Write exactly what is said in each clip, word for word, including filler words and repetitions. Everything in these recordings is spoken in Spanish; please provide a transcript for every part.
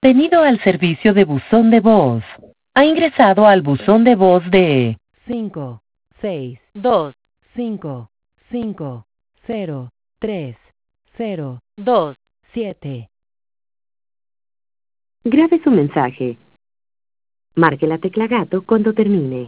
Bienvenido al servicio de buzón de voz. Ha ingresado al buzón de voz de cinco, seis, dos, cinco, cinco, cero, tres, cero, dos. siete. Grabe su mensaje. Marque la tecla gato cuando termine.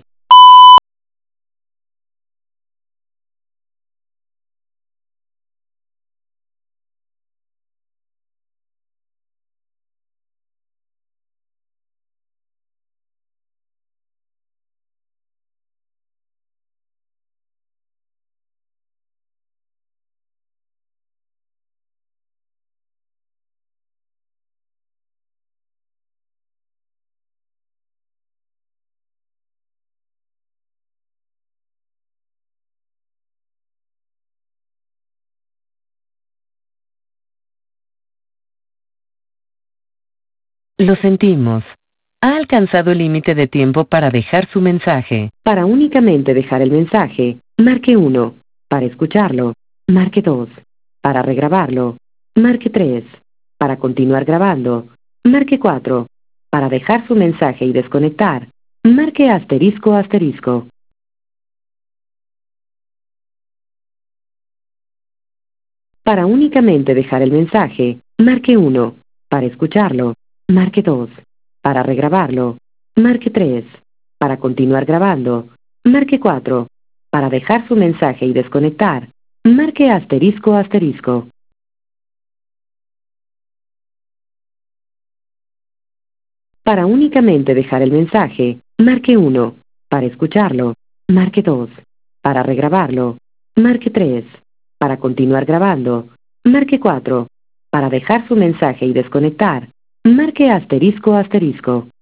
Lo sentimos. Ha alcanzado el límite de tiempo para dejar su mensaje. Para únicamente dejar el mensaje, marque uno. Para escucharlo, marque dos. Para regrabarlo, marque tres. Para continuar grabando, marque cuatro. Para dejar su mensaje y desconectar, marque asterisco asterisco. Para únicamente dejar el mensaje, marque uno. Para escucharlo, marque dos. Para regrabarlo, marque tres. Para continuar grabando, marque cuatro. Para dejar su mensaje y desconectar, marque asterisco asterisco. Para únicamente dejar el mensaje, marque uno. Para escucharlo, marque dos. Para regrabarlo, marque tres. Para continuar grabando, marque cuatro. Para dejar su mensaje y desconectar, marque asterisco asterisco.